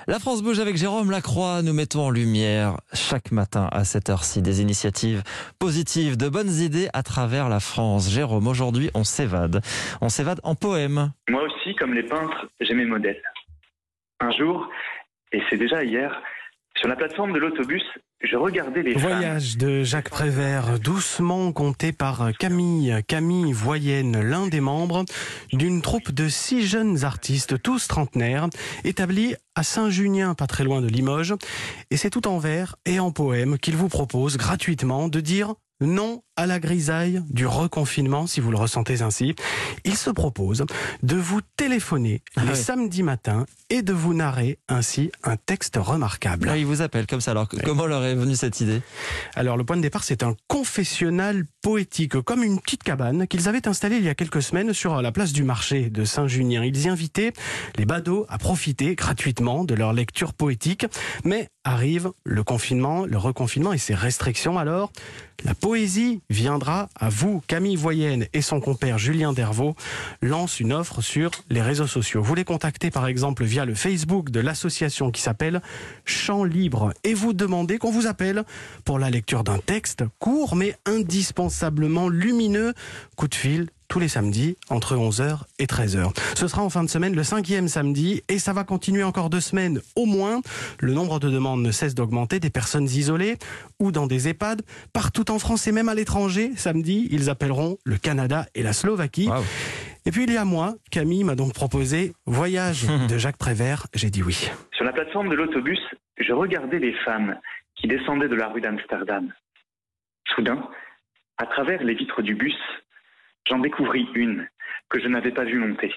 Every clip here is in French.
La France bouge avec Jérôme Lacroix. Nous mettons en lumière chaque matin à cette heure-ci des initiatives positives, de bonnes idées à travers la France. Jérôme, aujourd'hui, on s'évade. On s'évade en poème. Moi aussi, comme les peintres, j'ai mes modèles. Un jour, et c'est déjà hier, sur la plateforme de l'autobus, je regardais les Voyage de Jacques Prévert, doucement conté par Camille Voyenne, l'un des membres d'une troupe de 6 jeunes artistes, tous trentenaires, établis à Saint-Junien, pas très loin de Limoges. Et c'est tout en vers et en poème qu'il vous propose gratuitement de dire non à la grisaille du reconfinement, si vous le ressentez ainsi. Il se propose de vous téléphoner les samedis matins et de vous narrer ainsi un texte remarquable. Il vous appelle comme ça. Alors, comment leur est venue cette idée ? Alors, le point de départ, c'est un confessionnal poétique, comme une petite cabane qu'ils avaient installée il y a quelques semaines sur la place du marché de Saint-Junien. Ils y invitaient les badauds à profiter gratuitement de leur lecture poétique. Mais arrive le confinement, le reconfinement et ses restrictions. Alors, la poésie viendra à vous. Camille Voyenne et son compère Julien Dervaux lancent une offre sur les réseaux sociaux. Vous les contactez par exemple via le Facebook de l'association qui s'appelle Chant Libre et vous demandez qu'on vous appelle pour la lecture d'un texte court mais indispensablement lumineux. Coup de fil tous les samedis entre 11h et 13h. Ce sera en fin de semaine le 5e samedi et ça va continuer encore 2 semaines au moins. Le nombre de demandes ne cesse d'augmenter, des personnes isolées ou dans des EHPAD, partout en France et même à l'étranger. Samedi, ils appelleront le Canada et la Slovaquie. Wow. Et puis il y a moi, Camille m'a donc proposé Voyage de Jacques Prévert. J'ai dit oui. Sur la plateforme de l'autobus, je regardais les femmes qui descendaient de la rue d'Amsterdam. Soudain, à travers les vitres du bus, j'en découvris une que je n'avais pas vue monter.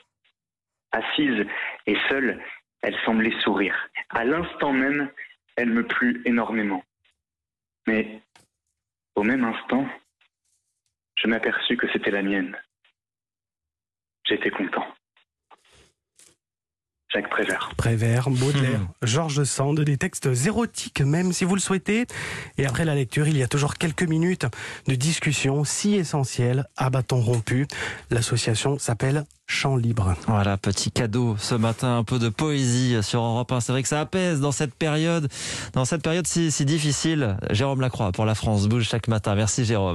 Assise et seule, elle semblait sourire. À l'instant même, elle me plut énormément. Mais au même instant, je m'aperçus que c'était la mienne. J'étais content. Jacques Prévert. Prévert, Baudelaire, Georges Sand, des textes érotiques même si vous le souhaitez. Et après la lecture, il y a toujours quelques minutes de discussion si essentielle à bâton rompu. L'association s'appelle Chant Libre. Voilà, petit cadeau ce matin, un peu de poésie sur Europe 1. C'est vrai que ça apaise dans cette période si difficile. Jérôme Lacroix pour La France bouge chaque matin. Merci Jérôme.